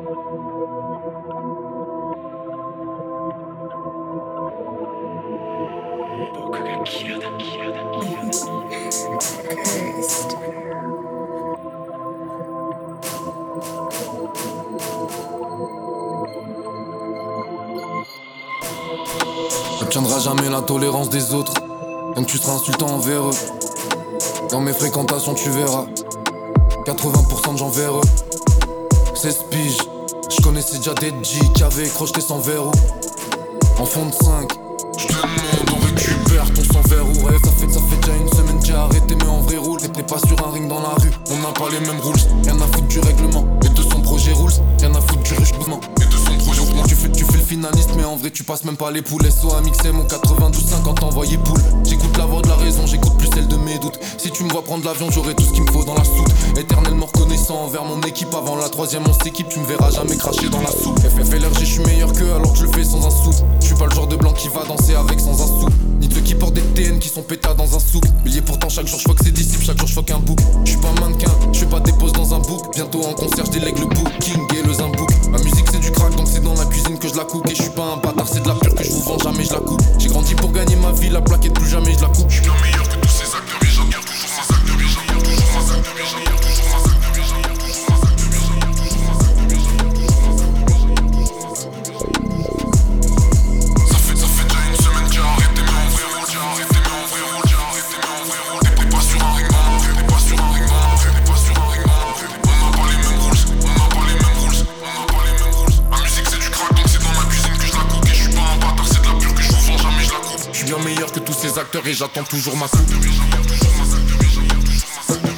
N'obtiendras jamais la tolérance des autres, donc tu seras insultant envers eux. Dans mes fréquentations tu verras 80% de gens vers eux. 16 piges, je connaissais déjà des G qui avaient crocheté sans verrou. En fond de 5, je te demande, on récupère ton sang verrou. Rêve, ça fait déjà une semaine que j'ai arrêté, mais en vrai roule. T'es pas sur un ring dans la rue, on n'a pas les mêmes rules. Rien à foutre du règlement, et de son projet rules. Rien à foutre du rugement, et de son projet roulement. Tu fais le finaliste, mais en vrai tu passes même pas les poules. SO a mixé mon 92-50 envoyé poule. J'écoute la voix de la raison, j'écoute plus celle de mes doutes. Si tu me vois prendre l'avion, j'aurai tout ce qu'il me faut dans la soute. Éternellement reconnaissant envers mon équipe. Avant la troisième on s'équipe, tu me verras jamais cracher dans la soupe. FLRG, je suis meilleur qu'eux alors que je le fais sans un sou. Je suis pas le genre de blanc qui va danser avec sans un sou. Ni de ceux qui portent des TN qui sont pétards dans un souk. Milliers pourtant chaque jour je fuck ses disciples, chaque jour je fuck un bouc. Je suis pas mannequin, je fais pas des poses dans un book. Bientôt en concert je délègue le booking et le zimbouk. Ma musique c'est du crack donc c'est dans la cuisine que je la cook. Et je suis pas un bâtard, c'est de la pure que je vous vends, jamais je la coupe. J'ai grandi pour gagner ma vie, la plaquette plus jamais je la coupe. Je suis bien meilleur que tous ces acteurs et j'en garde toujours ces acteurs et j'en garde toujours ces acteurs et j'en garde toujours ces acteurs et j'en garde toujours ces acteurs et j'en garde toujours ces acteurs et j'en garde toujours ces acteurs. Ça fait déjà une semaine que j'ai arrêté, mais en vrai roule, j'ai arrêté, mais en vrai roule, j'ai arrêté, mais en vrai roule. T'es pas sur un ring, non, t'es pas sur un ring, non, t'es pas sur un ring, non. On n'a pas les mêmes rules, on n'a pas les mêmes rules, on n'a pas les mêmes rules. Ma musique c'est du crack donc c'est dans la cuisine que je la coupe. Et je suis pas un bâtard, c'est de la pure que je vous vends, jamais je la coupe. Je suis bien meilleur que tous ces acteurs et j'attends toujours ma coupe.